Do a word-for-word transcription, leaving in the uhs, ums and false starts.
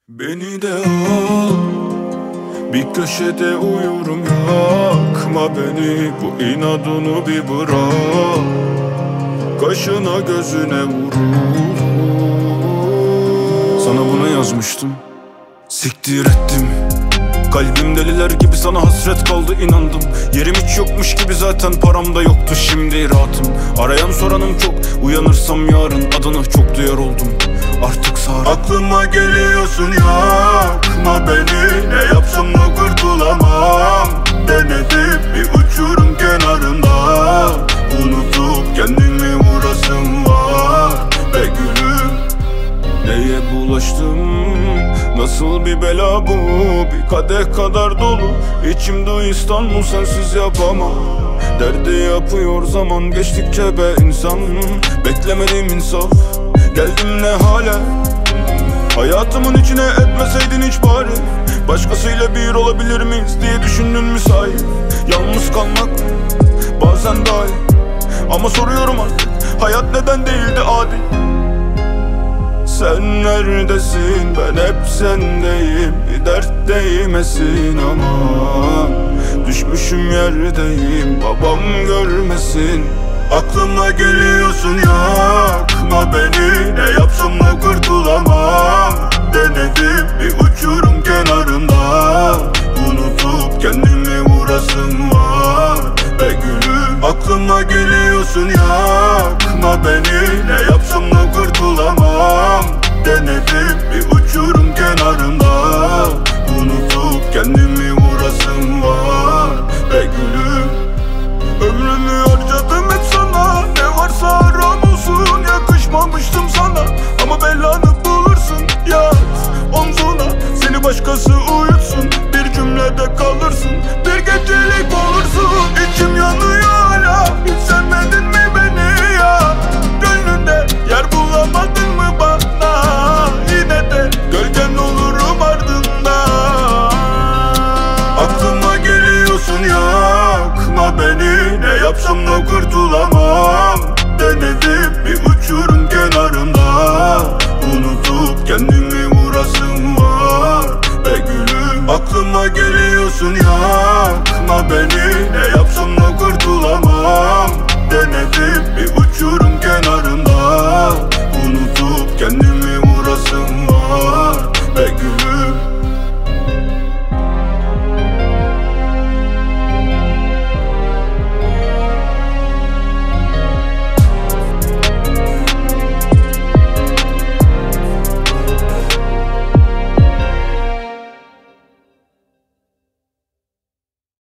Beni de al, bir köşede uyurum, yakma beni. Bu inadını bir bırak, kaşına gözüne vurur. Sana bunu yazmıştım, siktir ettim. Kalbim deliler gibi sana hasret kaldı, inandım. Yerim hiç yokmuş gibi, zaten param da yoktu, şimdi rahatım. Arayan soranım çok, uyanırsam yarın adını çok duyar oldum. Artık sağır. Aklıma geliyorsun, yakma beni. Ne yapsam da kurtulamam. Denedim bir uçurum kenarında, unutup kendimi vurasım var. Be gülüm, neye bulaştım? Nasıl bir bela bu? Bir kadeh kadar dolu İçimde İstanbul, sensiz yapamam. Derdi yapıyor zaman geçtikçe be insan. Beklemedim insaf, geldim ne hale. Hayatımın içine etmeseydin hiç bari. Başkasıyla bir olabilir miyiz diye düşündün mü sahi? Yalnız kalmak bazen daha iyi. Ama soruyorum artık, hayat neden değildi adil? Sen neredesin, ben hep sendeyim. Bir dert değmesin ama, düşmüşüm yerdeyim, babam görmesin. Aklıma geliyorsun, yakma beni. Ne yapsam da kurtulamam. Denedim bir uçurum kenarında, unutup kendimi vurasım var. Be gülüm, aklıma geliyorsun, yakma beni. Ne yapsam da kurtulamam. Denedim bir uçurum kenarında, unutup kendimi vurasım var. Be gülüm, ömrümü harcadım hep sana. Ne varsa haram olsun, yakışmamıştım sana. Ama belanı bulursun, yat omzuna. Seni başkası uyutsun, bir cümlede kalırsın. Bir gecelik olursun, içim yanıyor hala. Hiç sevmedin mi beni ya? Gönlünde yer bulamadın mı bana? Yine de gölgen olurum ardında. Aklıma geliyorsun, yakma beni. Ne yapsam da kurtulamam. Denedim bir uçurum kenarında, unutup kendimi vurasım var. Be gülüm, aklıma geliyorsun, yakma beni. Ne yapsam da kurtulamam. Denedim bir uçurum kenarında, unutup kendimi vurasım var.